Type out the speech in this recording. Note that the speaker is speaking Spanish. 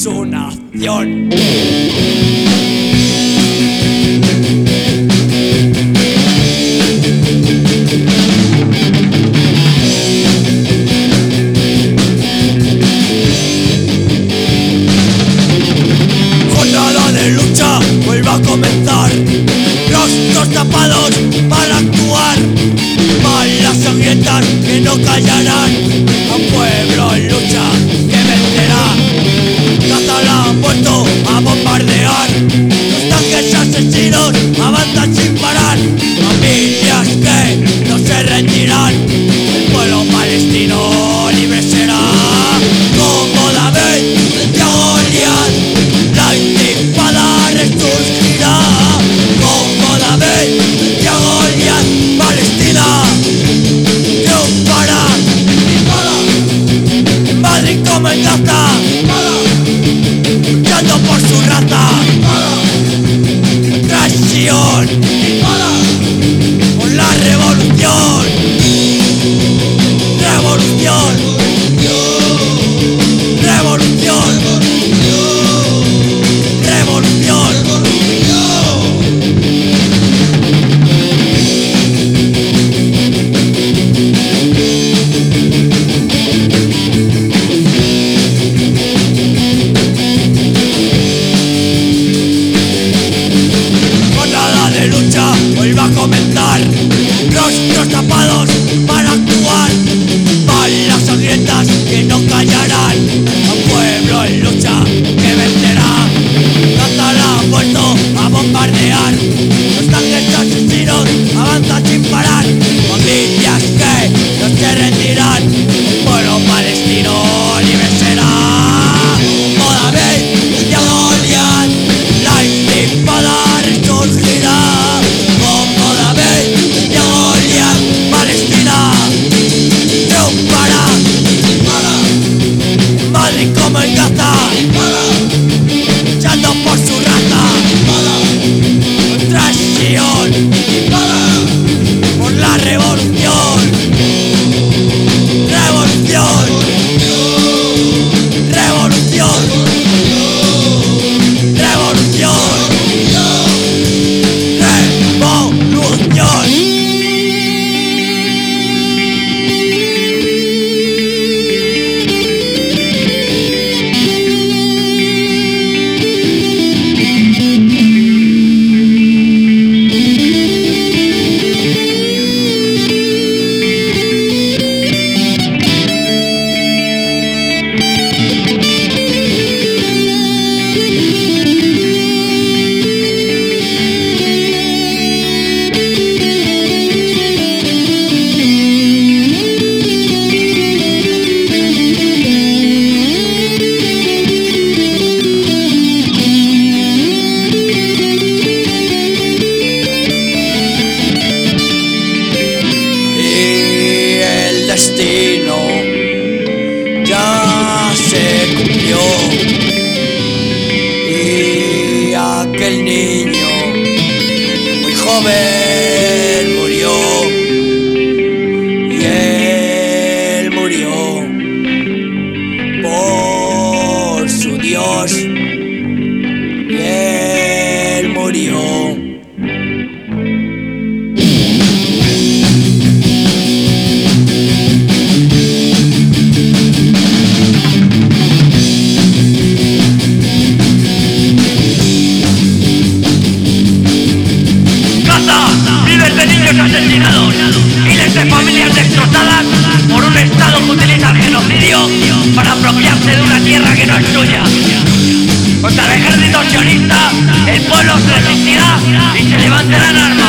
su nación. Jornada de lucha vuelve a comenzar, rostros tapados para actuar, balas sangrientas que no callarán a un pueblo en lucha que vencerá. Cazan han vuelto a bombardear, los tanques asesinos avanzan sin parar, familias que no se rendirán, el pueblo palestino libre será. Como David frente a Goliat, la intifada resurgirá. Como David frente a Goliat, Palestina triunfará. En Madrid como en Gaza, luchando por su raza. Traición por la revolución. Revolución. Revolución. Revolución. Jornada de lucha hoy va a comenzar, rostros tapados para actuar, balas sangrientas que no callarán a un pueblo en lucha que vencerá. Cazar ha vuelto a bombardear, los tanques asesinos avanzan sin parar, familias que no se rendirán, el pueblo palestino libre será. Como David frente a Goliat, la intifada resurgirá. Como David frente a Goliat, Palestina triunfará. En Madrid como en Gaza, luchando por su raza. Traición por la revolución. Revolución. Revolución. Revolución. Revolución. Destino ya se cumplió y aquel niño muy joven murió y él murió por su Dios y él murió. Miles de niños asesinados, miles de familias destrozadas por un Estado que utiliza el genocidio para apropiarse de una tierra que no es suya. Contra el ejército sionista, el pueblo se resistirá y se levantarán armas.